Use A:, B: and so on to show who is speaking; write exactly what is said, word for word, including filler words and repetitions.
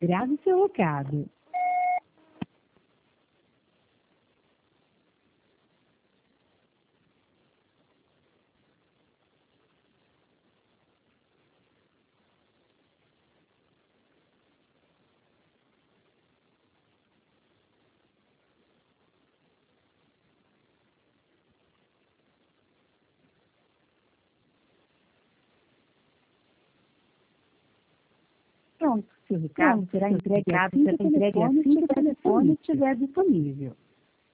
A: Grave seu recado. Pronto, seu recado será entregue assim que o telefone estiver disponível.